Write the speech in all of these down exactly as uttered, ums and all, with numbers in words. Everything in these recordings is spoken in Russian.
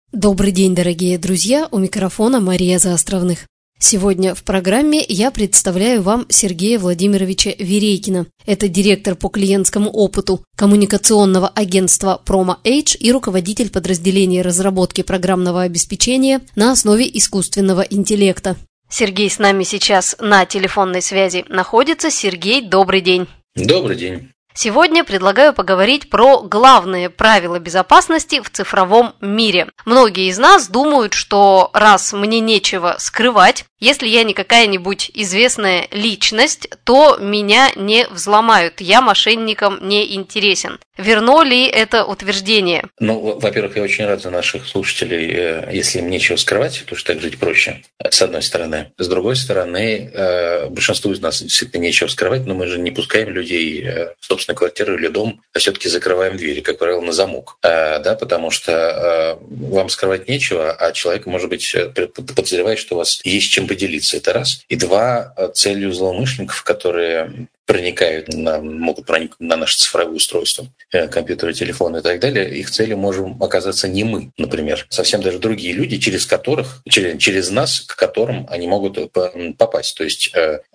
Добрый день, дорогие друзья, у микрофона Мария Заостровных. Сегодня в программе я представляю вам Сергея Владимировича Верейкина. Это директор по клиентскому опыту коммуникационного агентства PromoAge и руководитель подразделения разработки программного обеспечения на основе искусственного интеллекта. Сергей с нами сейчас на телефонной связи находится. Сергей, добрый день. Добрый день. Сегодня предлагаю поговорить про главные правила безопасности в цифровом мире. Многие из нас думают, что раз мне нечего скрывать, если я не какая-нибудь известная личность, то меня не взломают, я мошенникам не интересен. Верно ли это утверждение? Ну, во-первых, я очень рад за наших слушателей, если им нечего скрывать, потому что так жить проще, с одной стороны. С другой стороны, большинству из нас действительно нечего скрывать, но мы же не пускаем людей в собственную квартиру или дом, а все-таки закрываем двери, как правило, на замок. Да, потому что вам скрывать нечего, а человек, может быть, подозревает, что у вас есть чем поделиться. Это раз. И два, целью злоумышленников, которые проникают на, могут проникнуть на наши цифровые устройства, компьютеры, телефоны и так далее, их целью можем оказаться не мы, например, совсем даже другие люди, через которых, через, через нас, к которым они могут попасть. То есть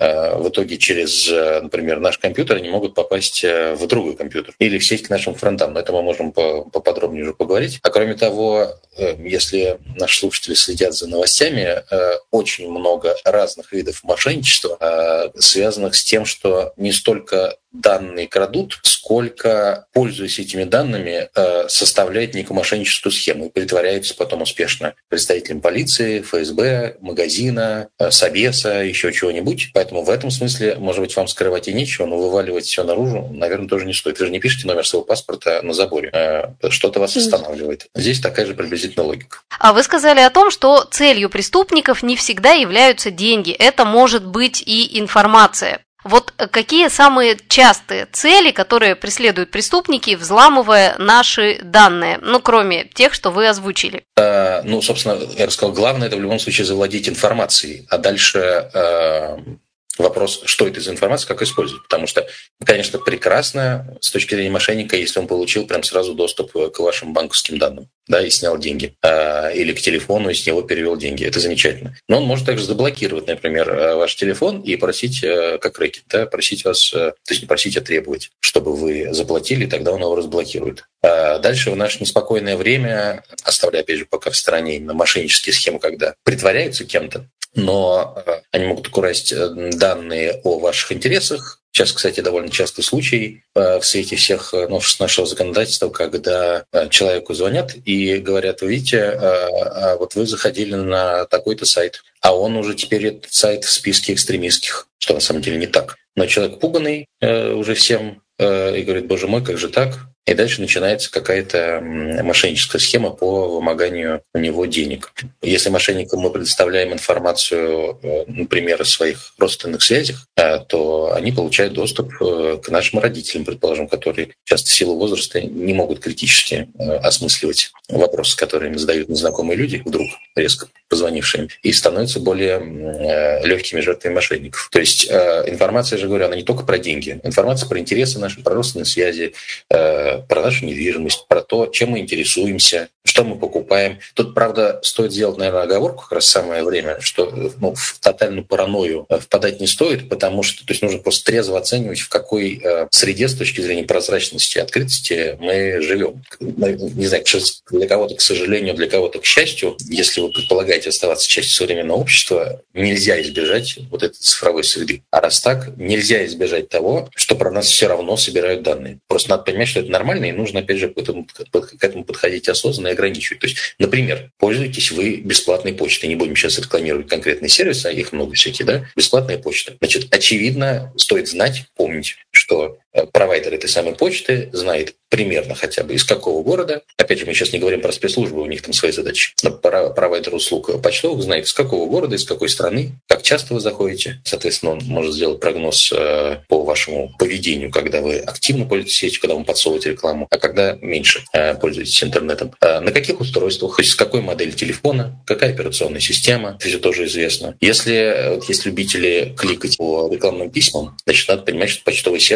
в итоге через, например, наш компьютер они могут попасть в другой компьютер или в сеть к нашим фронтам. Но это мы можем поподробнее уже поговорить. А кроме того, если наши слушатели следят за новостями, очень много разных видов мошенничества, связанных с тем, что не столько данные крадут, сколько, пользуясь этими данными, составляют некую мошенническую схему и притворяются потом успешно представителям полиции, эф эс бэ, магазина, собеса, еще чего-нибудь. Поэтому в этом смысле, может быть, вам скрывать и нечего, но вываливать все наружу, наверное, тоже не стоит. Вы же не пишете номер своего паспорта на заборе. Что-то вас останавливает. Здесь такая же приблизительная логика. А вы сказали о том, что целью преступников не всегда являются деньги. Это может быть и информация. Вот какие самые частые цели, которые преследуют преступники, взламывая наши данные, ну, кроме тех, что вы озвучили? А, ну, собственно, я бы сказал, главное – это в любом случае завладеть информацией, а дальше а, вопрос, что это за информация, как использовать. Потому что, конечно, прекрасно с точки зрения мошенника, если он получил прям сразу доступ к вашим банковским данным, да, и снял деньги, а, или к телефону, и с него перевел деньги. Это замечательно. Но он может также заблокировать, например, ваш телефон и просить, как рэкет, да, просить вас, то есть не просить, а требовать, чтобы вы заплатили, тогда он его разблокирует. А дальше в наше неспокойное время, оставляя, опять же, пока в стороне именно мошеннические схемы, когда притворяются кем-то, но они могут украсть данные о ваших интересах. Сейчас, кстати, довольно частый случай в свете всех новшеств нашего законодательства, когда человеку звонят и говорят: вы видите, вот вы заходили на такой-то сайт, а он уже теперь этот сайт в списке экстремистских, что на самом деле не так. Но человек пуганный уже всем и говорит: боже мой, как же так? И дальше начинается какая-то мошенническая схема по вымоганию у него денег. Если мошенникам мы предоставляем информацию, например, о своих родственных связях, то они получают доступ к нашим родителям, предположим, которые часто в силу возраста не могут критически осмысливать вопросы, которые им задают незнакомые люди, вдруг резко позвонившие им, и становятся более легкими жертвами мошенников. То есть информация, я же говорю, она не только про деньги. Информация про интересы наши, про родственные связи, про нашу недвижимость, про то, чем мы интересуемся, что мы покупаем. Тут, правда, стоит сделать, наверное, оговорку, как раз самое время, что ну, в тотальную паранойю впадать не стоит, потому что то есть нужно просто трезво оценивать, в какой э, среде с точки зрения прозрачности и открытости мы живем. Не знаю, для кого-то, к сожалению, для кого-то, к счастью, если вы предполагаете оставаться частью современного общества, нельзя избежать вот этой цифровой среды. А раз так, нельзя избежать того, что про нас все равно собирают данные. Просто надо понимать, что это нормально, и нужно, опять же, к этому, к этому подходить осознанно и ограничивать. То есть, например, пользуетесь вы бесплатной почтой. Не будем сейчас рекламировать конкретные сервисы, а их много всяких, да? Бесплатная почта. Значит, очевидно, стоит знать, помнить, что провайдер этой самой почты знает примерно хотя бы из какого города. Опять же, мы сейчас не говорим про спецслужбы, у них там свои задачи. Но провайдер услуг почтовых знает, из какого города, из какой страны, как часто вы заходите. Соответственно, он может сделать прогноз по вашему поведению, когда вы активно пользуетесь сетью, когда вы подсовываете рекламу, а когда меньше пользуетесь интернетом. На каких устройствах, с какой модели телефона, какая операционная система, это тоже известно. Если есть любители кликать по рекламным письмам, значит, надо понимать, что почтовый сервис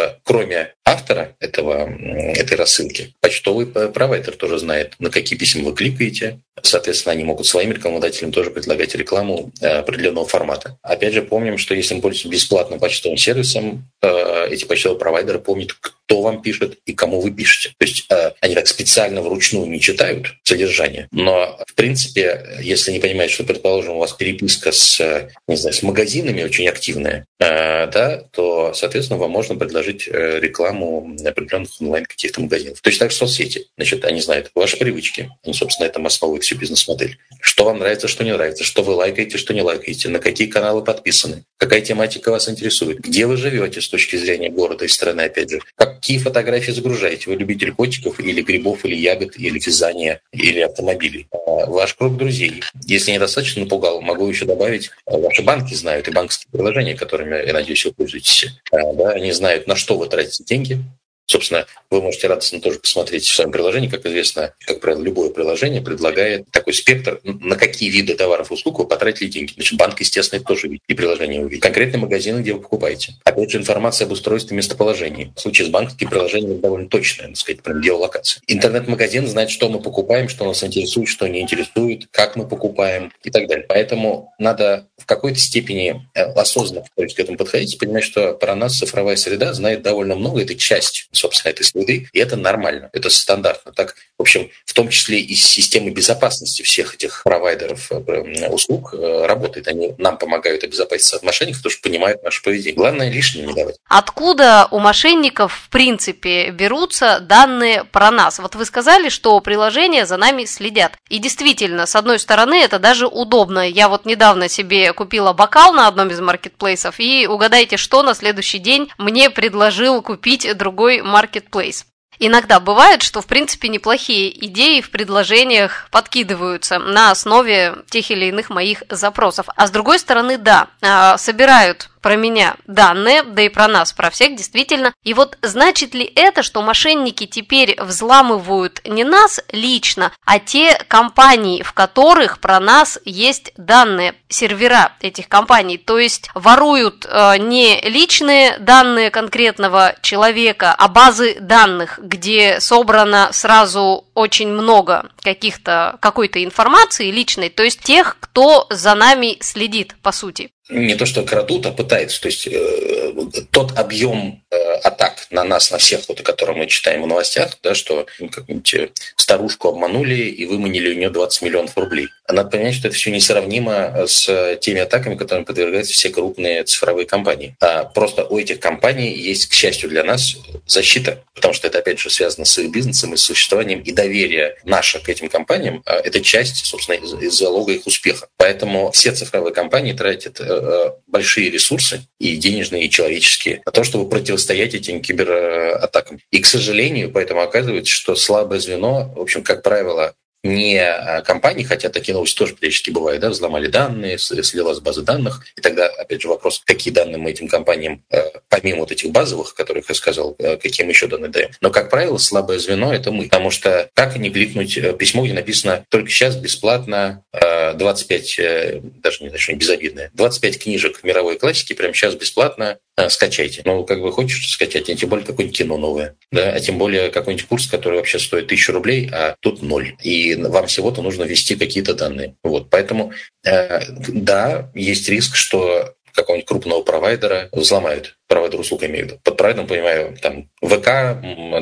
кроме автора этого, этой рассылки, почтовый провайдер тоже знает, на какие письма вы кликаете. Соответственно, они могут своим рекламодателям тоже предлагать рекламу определенного формата. Опять же, помним, что если мы пользуемся бесплатным почтовым сервисом, эти почтовые провайдеры помнят, кто вам пишет и кому вы пишете. То есть они так специально вручную не читают содержание, но, в принципе, если не понимают, что, предположим, у вас переписка с, не знаю, с магазинами очень активная, да, то, соответственно, вам можно предложить рекламу определенных онлайн каких-то магазинов. Точно так же соцсети. Значит, они знают ваши привычки, они, собственно, на этом основывают всю бизнес-модель. Что вам нравится, что не нравится, что вы лайкаете, что не лайкаете, на какие каналы подписаны, какая тематика вас интересует, где вы живете с точки зрения города и страны, опять же, какие фотографии загружаете, вы любитель котиков или грибов, или ягод, или вязания, или автомобилей. Ваш круг друзей. Если недостаточно напугал, могу еще добавить, ваши банки знают и банковские приложения, которыми, я надеюсь, вы пользуетесь. Да, они знают, на что вы тратите деньги. Собственно, вы можете радостно тоже посмотреть в своем приложении. Как известно, как правило, любое приложение предлагает такой спектр, на какие виды товаров и услуг вы потратили деньги. Значит, банк, естественно, это тоже видит, и приложение увидит. Конкретные магазины, где вы покупаете. Опять же, информация об устройстве и местоположении. В случае с банковским приложением довольно точная, так сказать, прям геолокация. Интернет-магазин знает, что мы покупаем, что нас интересует, что не интересует, как мы покупаем и так далее. Поэтому надо в какой-то степени осознанно к этому подходить и понимать, что про нас цифровая среда знает довольно много, это часть, собственно, этой среды, и это нормально, это стандартно. Так, в общем, в том числе и системы безопасности всех этих провайдеров услуг работает. Они нам помогают обезопаситься от мошенников, потому что понимают наше поведение. Главное, лишнего не давать. Откуда у мошенников, в принципе, берутся данные про нас? Вот вы сказали, что приложения за нами следят. И действительно, с одной стороны, это даже удобно. Я вот недавно себе купила бокал на одном из маркетплейсов, и угадайте, что на следующий день мне предложил купить другой маркетплейс. Иногда бывает, что, в принципе, неплохие идеи в предложениях подкидываются на основе тех или иных моих запросов. А с другой стороны, да, собирают про меня данные, да и про нас, про всех, действительно. И вот значит ли это, что мошенники теперь взламывают не нас лично, а те компании, в которых про нас есть данные, сервера этих компаний, то есть воруют э, не личные данные конкретного человека, а базы данных, где собрано сразу очень много каких-то, какой-то информации личной, то есть тех, кто за нами следит, по сути. Не то, что крадут, а пытаются. То есть э, тот объем э, атак на нас, на всех, вот, о котором мы читаем в новостях, да, что ну, как-нибудь старушку обманули и выманили у нее двадцать миллионов рублей. Надо понимать, что это все несравнимо с теми атаками, которым подвергаются все крупные цифровые компании. А просто у этих компаний есть, к счастью для нас, защита, потому что это, опять же, связано с их бизнесом и с существованием, и доверие наше к этим компаниям – это часть, собственно, из, из залога их успеха. Поэтому все цифровые компании тратят большие ресурсы, и денежные, и человеческие, на то, чтобы противостоять этим кибератакам. И, к сожалению, поэтому оказывается, что слабое звено, в общем, как правило, не компании, хотя такие новости тоже периодически бывают, да, взломали данные, слилась база данных, и тогда, опять же, вопрос, какие данные мы этим компаниям, помимо вот этих базовых, которых я сказал, какие мы еще данные даем. Но, как правило, слабое звено – это мы, потому что как не кликнуть письмо, где написано «только сейчас бесплатно двадцать пять, даже не знаю, что безобидное, двадцать пять книжек мировой классики прямо сейчас бесплатно скачайте». Ну, как бы хочешь скачать, а тем более какое-нибудь кино новое, да, а тем более какой-нибудь курс, который вообще стоит тысячу рублей, а тут ноль. И вам всего-то нужно ввести какие-то данные. Вот, поэтому, э, да, есть риск, что какого-нибудь крупного провайдера взломают. Провайдер услуг имею в виду. Под провайдером понимаю там ВК,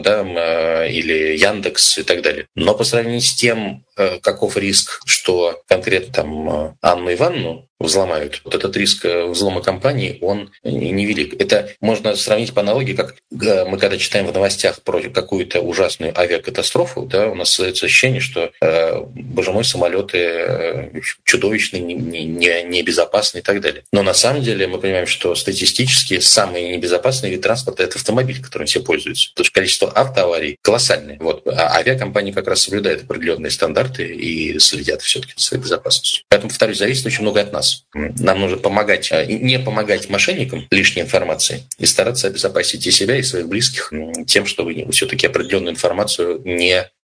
да, или Яндекс и так далее. Но по сравнению с тем, каков риск, что конкретно там Анну Ивановну взломают, вот этот риск взлома компании, он невелик. Это можно сравнить по аналогии, как мы когда читаем в новостях про какую-то ужасную авиакатастрофу, да, у нас создается ощущение, что, боже мой, самолеты чудовищные, небезопасные и так далее. Но на самом деле мы понимаем, что статистически самый небезопасный вид транспорта – это автомобиль, которым все пользуются. Потому что количество автоаварий колоссальное. Вот. А авиакомпании как раз соблюдают определенные стандарты и следят все-таки за своей безопасностью. Поэтому, повторюсь, зависит очень много от нас. Нам нужно помогать, не помогать мошенникам лишней информации и стараться обезопасить и себя, и своих близких тем, что вы все-таки определенную информацию не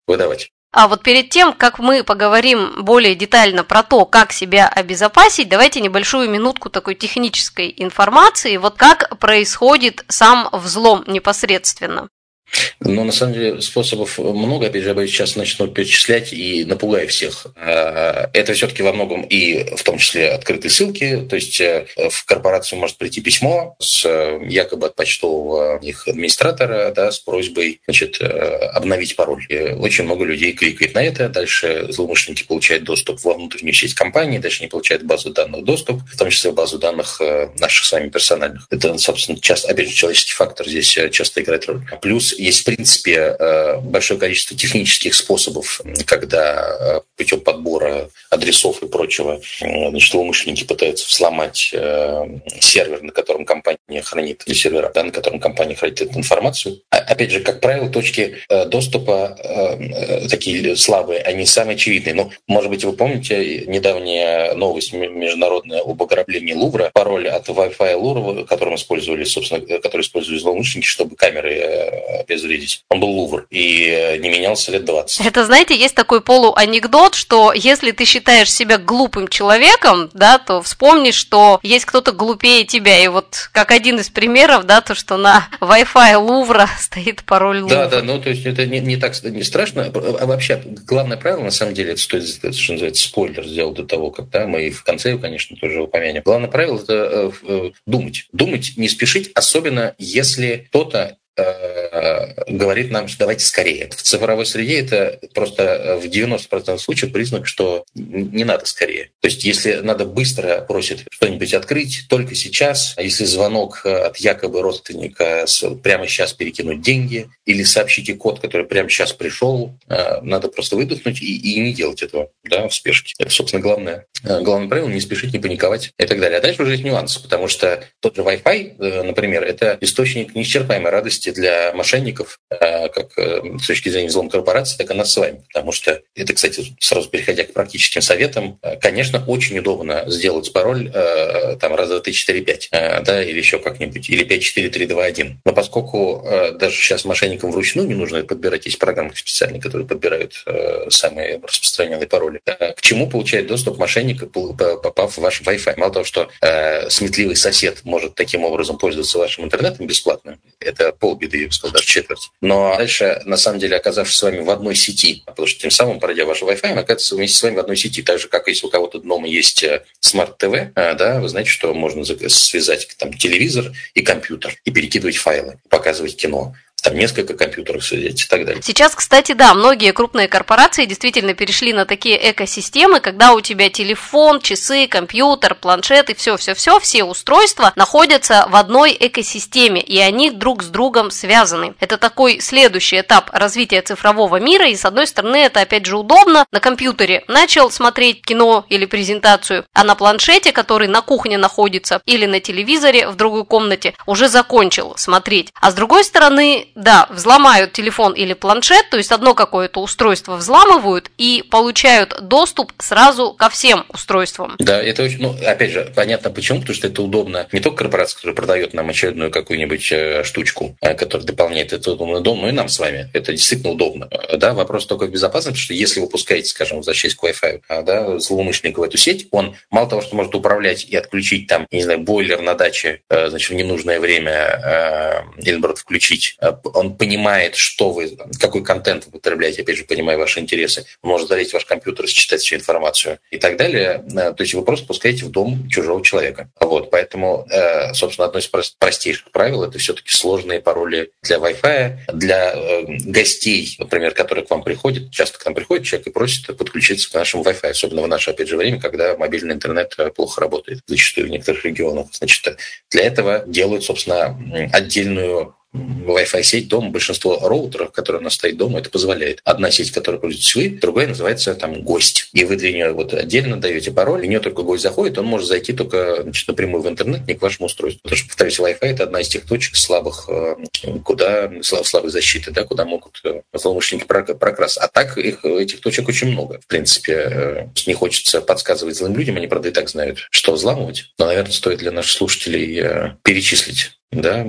выдавать. А вот перед тем, как мы поговорим более детально про то, как себя обезопасить, давайте небольшую минутку такой технической информации. Вот как происходит сам взлом непосредственно. Но на самом деле способов много, опять же, я сейчас начну перечислять и напугаю всех. Это все-таки во многом и в том числе открытые ссылки, то есть в корпорацию может прийти письмо с якобы от почтового их администратора, да, с просьбой, значит, обновить пароль. И очень много людей кликает на это, дальше злоумышленники получают доступ во внутреннюю сеть компании, дальше они получают в базу данных доступ, в том числе в базу данных наших с вами персональных. Это, собственно, часто, опять же, человеческий фактор здесь часто играет роль. Плюс есть, в принципе, большое количество технических способов, когда путем подбора адресов и прочего, значит, злоумышленники пытаются взломать сервер, на котором компания хранит, или сервера, да, на котором компания хранит эту информацию. Опять же, как правило, точки доступа такие слабые, они самые очевидные. Но, может быть, вы помните недавняя новость международная об ограблении Лувра, пароль от Wi-Fi Лувра, который использовали, собственно, который использовали злоумышленники, чтобы камеры обезвредить. Он был Лувр и не менялся лет двадцать. Это, знаете, есть такой полуанекдот, что если ты считаешь себя глупым человеком, да, то вспомни, что есть кто-то глупее тебя. И вот как один из примеров, да, то, что на Wi-Fi Лувра стоит пароль Лувра. Да, да, ну то есть это не, не так не страшно. А вообще, главное правило, на самом деле, это стоит, что называется, спойлер сделать до того, как, да, мы в конце, конечно, тоже упомянем. Главное правило – это э, думать. Думать, не спешить, особенно если кто-то говорит нам, что давайте скорее. В цифровой среде это просто в девяноста процентах случаев признак, что не надо скорее. То есть если надо быстро просит что-нибудь открыть, только сейчас, а если звонок от якобы родственника прямо сейчас перекинуть деньги или сообщите код, который прямо сейчас пришел, надо просто выдохнуть и, и не делать этого, да, в спешке. Это, собственно, главное. Главное правило – не спешить, не паниковать и так далее. А дальше уже есть нюансы, потому что тот же Wi-Fi, например, это источник неисчерпаемой радости для мошенников, как с точки зрения взлома корпорации, так и нас с вами. Потому что это, кстати, сразу переходя к практическим советам, конечно, очень удобно сделать пароль там раз, два, три, четыре, пять, да, или еще как-нибудь, или пять, четыре, три, два, один. Но поскольку даже сейчас мошенникам вручную не нужно подбирать, есть программы специальные, которые подбирают самые распространенные пароли, к чему получает доступ мошенник, попав в ваш Wi-Fi? Мало того, что сметливый сосед может таким образом пользоваться вашим интернетом бесплатно, это полбеды, я бы сказал, даже четверть. Но дальше, на самом деле, оказавшись с вами в одной сети, потому что тем самым, пройдя ваш Wi-Fi, мы оказываемся вместе с вами в одной сети. Так же, как если у кого-то дома есть смарт-ТВ, да, вы знаете, что можно связать там телевизор и компьютер и перекидывать файлы, показывать кино. Там несколько компьютеров сидеть и так далее. Сейчас, кстати, да, многие крупные корпорации действительно перешли на такие экосистемы, когда у тебя телефон, часы, компьютер, планшет и все-все-все, все устройства находятся в одной экосистеме, и они друг с другом связаны. Это такой следующий этап развития цифрового мира, и с одной стороны это опять же удобно. На компьютере начал смотреть кино или презентацию, а на планшете, который на кухне находится, или на телевизоре в другой комнате, уже закончил смотреть. А с другой стороны, да, взломают телефон или планшет, то есть одно какое-то устройство взламывают и получают доступ сразу ко всем устройствам. Да, это очень, ну, опять же, понятно почему, потому что это удобно не только корпорация, которая продает нам очередную какую-нибудь э, штучку, э, которая дополняет этот удобный дом, но и нам с вами. Это действительно удобно. Да, вопрос только в безопасности, что если вы пускаете, скажем, возвращаясь к Wi-Fi, да, злоумышленника в эту сеть, он мало того, что может управлять и отключить там, не знаю, бойлер на даче, э, значит, в ненужное время, э, или, наоборот, включить, он понимает, что вы, какой контент вы потребляете, опять же, понимая ваши интересы, он может залезть в ваш компьютер, считать всю информацию и так далее. То есть вы просто пускаете в дом чужого человека. Вот, поэтому, собственно, одно из простейших правил – это все-таки сложные пароли для Wi-Fi, для гостей, например, которые к вам приходят. Часто к нам приходит человек и просит подключиться к нашему Wi-Fi, особенно в наше, опять же, время, когда мобильный интернет плохо работает, зачастую в некоторых регионах. Значит, для этого делают, собственно, отдельную Wi-Fi сеть дома. Большинство роутеров, которые у нас стоит дома, это позволяет. Одна сеть, которой пользуетесь вы, другая называется там гость. И вы для нее вот отдельно даете пароль, в нее только гость заходит, он может зайти только, значит, напрямую в интернет, не к вашему устройству. Потому что, повторюсь, Wi-Fi – это одна из тех точек слабых, куда слабой защиты, да, куда могут злоумышленники прокрасться. А так их, этих точек очень много. В принципе, не хочется подсказывать злым людям, они, правда, и так знают, что взламывать. Но, наверное, стоит для наших слушателей перечислить Да,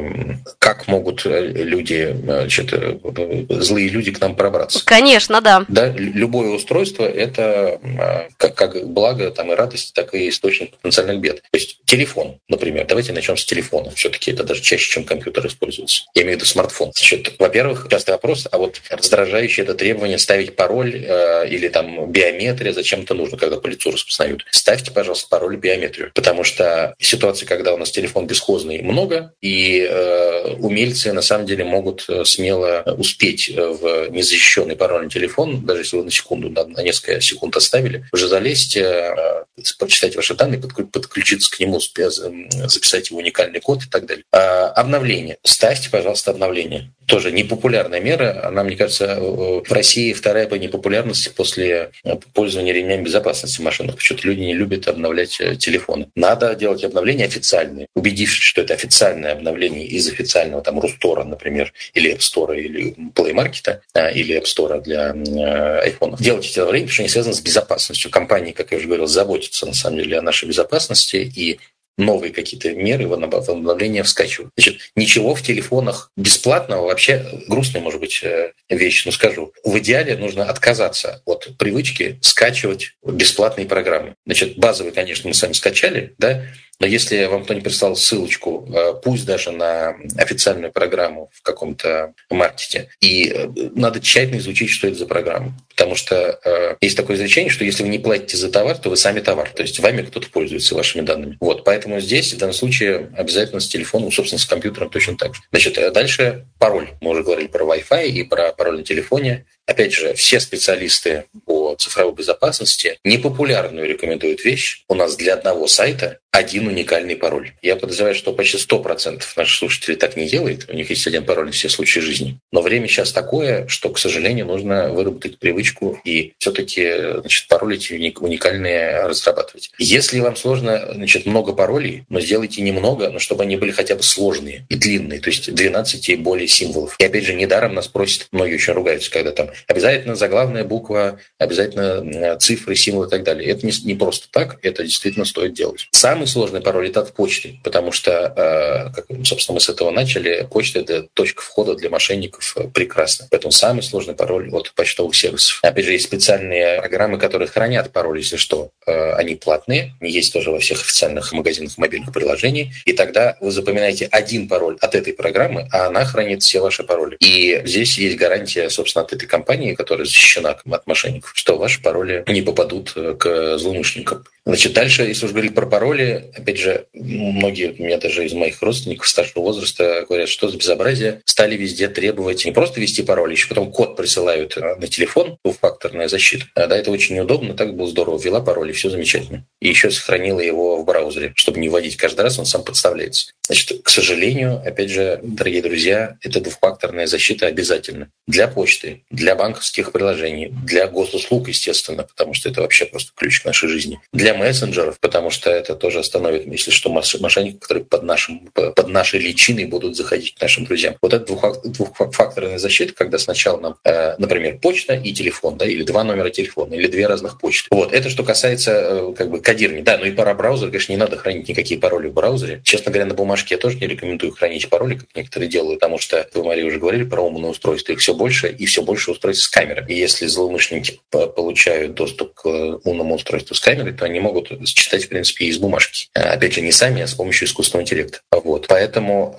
как могут люди, значит, злые люди к нам пробраться? Конечно, да. Да, любое устройство – это как, как благо там, и радость, так и источник потенциальных бед. То есть телефон, например. Давайте начнем с телефона. Все-таки это даже чаще, чем компьютер используется. Я имею в виду смартфон. Значит, во-первых, частый вопрос, а вот раздражающее это требование ставить пароль э, или там биометрия, зачем это нужно, когда по лицу распознают? Ставьте, пожалуйста, пароль и биометрию. Потому что ситуации, когда у нас телефон бесхозный, много, и э, умельцы на самом деле могут смело успеть в незащищенный пароль на телефон, даже если вы на секунду, на, на несколько секунд оставили, уже залезть, э, прочитать ваши данные, подключиться к нему, записать его уникальный код и так далее. А, обновление. Ставьте, пожалуйста, обновление. Тоже непопулярная мера. Она, мне кажется, в России вторая по непопулярности после пользования ремнями безопасности в машинах. Почему-то люди не любят обновлять телефоны. Надо делать обновления официальные. Убедившись, что это официальное обновление из официального там Рустора, например, или App Store, или Play Market, или App Store для айфонов. Делайте эти обновления, потому что они связаны с безопасностью. Компании, как я уже говорил, заботятся на самом деле о нашей безопасности, и новые какие-то меры в обновление вскачивают. Значит, ничего в телефонах бесплатного, вообще грустная, может быть, вещь, но скажу. В идеале нужно отказаться от привычки скачивать бесплатные программы. Значит, базовые, конечно, мы сами скачали, да, но если вам кто-нибудь прислал ссылочку, пусть даже на официальную программу в каком-то маркете, и надо тщательно изучить, что это за программа. Потому что э, есть такое изречение, что если вы не платите за товар, то вы сами товар. То есть вами кто-то пользуется, вашими данными. Вот, поэтому здесь в данном случае обязательно с телефоном, собственно, с компьютером точно так же. Значит, дальше пароль. Мы уже говорили про Wi-Fi и про пароль на телефоне. Опять же, все специалисты по цифровой безопасности непопулярную рекомендуют вещь. У нас для одного сайта один уникальный пароль. Я подозреваю, что почти сто процентов наших слушателей так не делает. У них есть один пароль на все случаи жизни. Но время сейчас такое, что, к сожалению, нужно выработать привычку и все-таки, значит, пароли эти уникальные разрабатывать. Если вам сложно, значит, много паролей, но сделайте немного, но чтобы они были хотя бы сложные и длинные, то есть двенадцать и более символов. И опять же, недаром нас просят, многие очень ругаются, когда там обязательно заглавная буква, обязательно цифры, символы и так далее. Это не, не просто так, это действительно стоит делать. Самый сложный пароль – это от почты, потому что, как, собственно, мы с этого начали, почта – это точка входа для мошенников прекрасно. Поэтому самый сложный пароль от почтовых сервисов. Опять же, есть специальные программы, которые хранят пароль, если что. Они платные, они есть тоже во всех официальных магазинах мобильных приложений. И тогда вы запоминаете один пароль от этой программы, а она хранит все ваши пароли. И здесь есть гарантия, собственно, от этой компании, которая защищена от мошенников, что ваши пароли не попадут к злоумышленникам. Значит, дальше, если уж говорить про пароли, опять же, многие, у меня даже из моих родственников старшего возраста говорят, что за безобразие, стали везде требовать не просто ввести пароль, еще потом код присылают на телефон, двухфакторная защита. Да, это очень неудобно, так было здорово, ввела пароль, и все замечательно. И еще сохранила его в браузере, чтобы не вводить каждый раз, он сам подставляется. Значит, к сожалению, опять же, дорогие друзья, эта двухфакторная защита обязательна для почты, для банковских приложений, для госуслуг, естественно, потому что это вообще просто ключ к нашей жизни, для мессенджеров, потому что это тоже остановит, если что, мошенники, которые под, нашим, под нашей личиной будут заходить к нашим друзьям. Вот эта двухфакторная защита, когда сначала нам, например, почта и телефон, да, или два номера телефона, или две разных почты. Вот, это что касается как бы кодирования. Да, ну и пара браузера, конечно, не надо хранить никакие пароли в браузере. Честно говоря, на бумажке я тоже не рекомендую хранить пароли, как некоторые делают, потому что вы, Мария, уже говорили про умные устройства, их все больше, и все больше устройств с камерой. И если злоумышленники получают доступ к умному устройству с камерой, то они могут считать, в принципе, из бумажки. Опять же, не сами, а с помощью искусственного интеллекта. Вот. Поэтому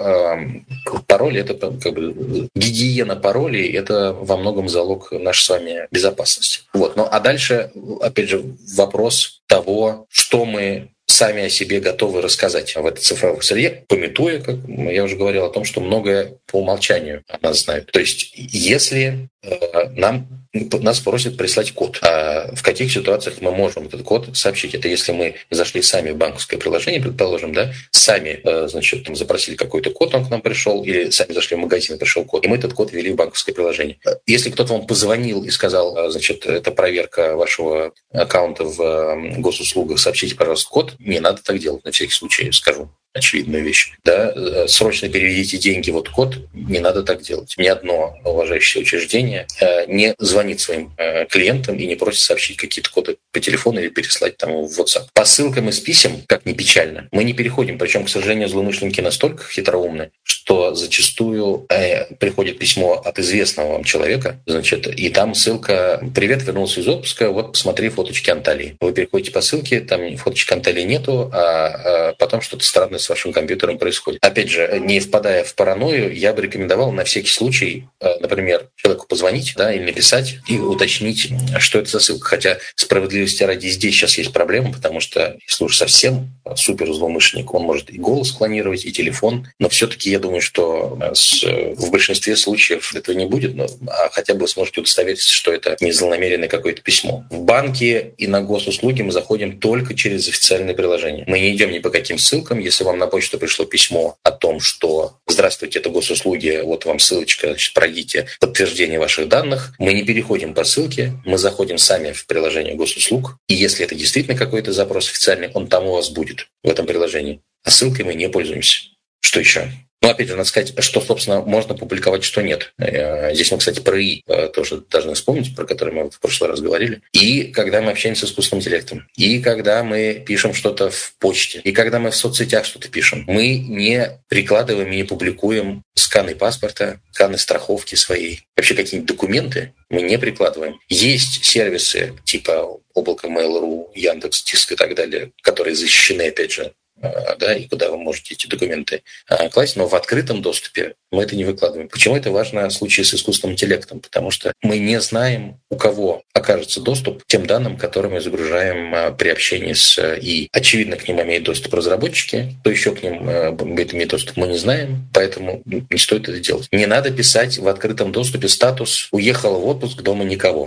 э, пароли — это как бы гигиена паролей, это во многом залог нашей с вами безопасности. Вот. Ну, а дальше, опять же, вопрос того, что мы сами о себе готовы рассказать в этой цифровой среде, памятуя, как я уже говорил, о том, что многое по умолчанию о нас знают. То есть, если э, нам нас просят прислать код. А в каких ситуациях мы можем этот код сообщить? Это если мы зашли сами в банковское приложение, предположим, да, сами, значит, там запросили какой-то код, он к нам пришел, или сами зашли в магазин, и пришел код, и мы этот код ввели в банковское приложение. Если кто-то вам позвонил и сказал, значит, это проверка вашего аккаунта в госуслугах, сообщите, пожалуйста, код, не надо так делать, на всякий случай скажу. Очевидная вещь. Да? Срочно переведите деньги, вот код, не надо так делать. Ни одно уважающееся учреждение не звонит своим клиентам и не просит сообщить какие-то коды по телефону или переслать там в WhatsApp. По ссылкам из писем, как ни печально, мы не переходим. Причем, к сожалению, злоумышленники настолько хитроумны, что зачастую э, приходит письмо от известного вам человека, значит, и там ссылка «Привет, вернулся из отпуска, вот посмотри фоточки Анталии». Вы переходите по ссылке, там фоточек Анталии нету, а, а потом что-то странное с вашим компьютером происходит. Опять же, не впадая в паранойю, я бы рекомендовал на всякий случай, например, человеку позвонить, да, или написать и уточнить, что это за ссылка. Хотя справедливости ради здесь сейчас есть проблема, потому что если уж совсем супер злоумышленник, он может и голос клонировать, и телефон, но все-таки я думаю, что в большинстве случаев этого не будет, но, а хотя бы вы сможете удостовериться, что это не злонамеренное какое-то письмо. В банке и на госуслуги мы заходим только через официальное приложение. Мы не идем ни по каким ссылкам. Если вам на почту пришло письмо о том, что «Здравствуйте, это госуслуги, вот вам ссылочка, значит, пройдите подтверждение ваших данных», мы не переходим по ссылке, мы заходим сами в приложение госуслуг, и если это действительно какой-то запрос официальный, он там у вас будет в этом приложении. А ссылкой мы не пользуемся. Что еще? Ну, опять же, надо сказать, что, собственно, можно публиковать, что нет. Здесь мы, кстати, про ИИ тоже должны вспомнить, про который мы в прошлый раз говорили. И когда мы общаемся с искусственным интеллектом, и когда мы пишем что-то в почте, и когда мы в соцсетях что-то пишем, мы не прикладываем и не публикуем сканы паспорта, сканы страховки своей. Вообще какие-нибудь документы мы не прикладываем. Есть сервисы типа облако Mail.ru, Яндекс.Диск и так далее, которые защищены, опять же, да, и куда вы можете эти документы класть, но в открытом доступе мы это не выкладываем. Почему это важно в случае с искусственным интеллектом? Потому что мы не знаем, у кого окажется доступ к тем данным, которые мы загружаем при общении с ИИ. Очевидно, к ним имеют доступ разработчики, кто еще к ним будет иметь доступ, мы не знаем, поэтому не стоит это делать. Не надо писать в открытом доступе статус «Уехал в отпуск, дома никого».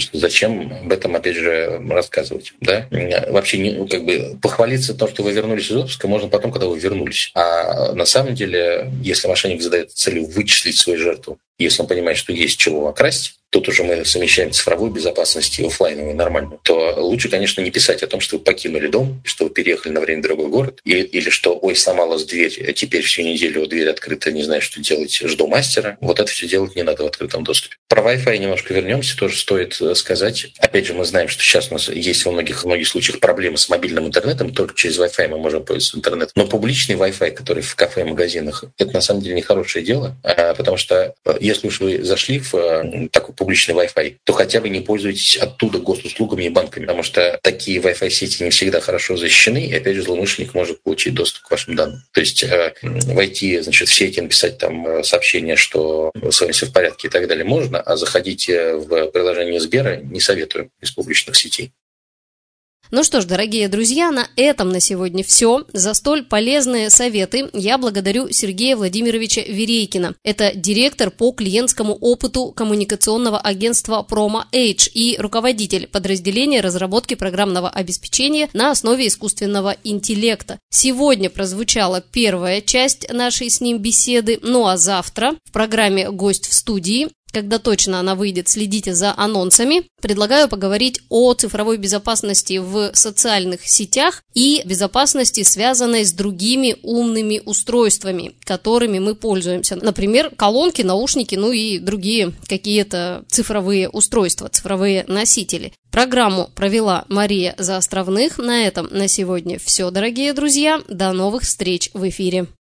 Зачем об этом, опять же, рассказывать? Да? Вообще, не, как бы, похвалиться то, что вы вернулись из отпуска, можно потом, когда вы вернулись. А на самом деле, если мошенник задает целью вычислить свою жертву, если он понимает, что есть чего окрасть, тут уже мы совмещаем цифровую безопасность и офлайновую нормальную, то лучше, конечно, не писать о том, что вы покинули дом, что вы переехали на время в другой город, или, или что, ой, сломалась дверь, а теперь всю неделю дверь открыта, не знаю, что делать, жду мастера. Вот это все делать не надо в открытом доступе. Про Wi-Fi немножко вернемся, тоже стоит сказать. Опять же, мы знаем, что сейчас у нас есть во многих, во многих случаях проблемы с мобильным интернетом, только через Wi-Fi мы можем пользоваться интернетом. Но публичный Wi-Fi, который в кафе и магазинах, это на самом деле нехорошее дело, потому что если уж вы зашли в такой публичный Wi-Fi, то хотя бы не пользуйтесь оттуда госуслугами и банками, потому что такие Wi-Fi сети не всегда хорошо защищены, и опять же злоумышленник может получить доступ к вашим данным. То есть э, войти, значит, в сети, написать там сообщение, что с вами все в порядке и так далее можно, а заходить в приложение Сбера не советую из публичных сетей. Ну что ж, дорогие друзья, на этом на сегодня все. За столь полезные советы я благодарю Сергея Владимировича Верейкина. Это директор по клиентскому опыту коммуникационного агентства PromoAge и руководитель подразделения разработки программного обеспечения на основе искусственного интеллекта. Сегодня прозвучала первая часть нашей с ним беседы, ну а завтра в программе «Гость в студии», когда точно она выйдет, следите за анонсами. Предлагаю поговорить о цифровой безопасности в социальных сетях и безопасности, связанной с другими умными устройствами, которыми мы пользуемся. Например, колонки, наушники, ну и другие какие-то цифровые устройства, цифровые носители. Программу провела Мария Заостровных. На этом на сегодня все, дорогие друзья. До новых встреч в эфире.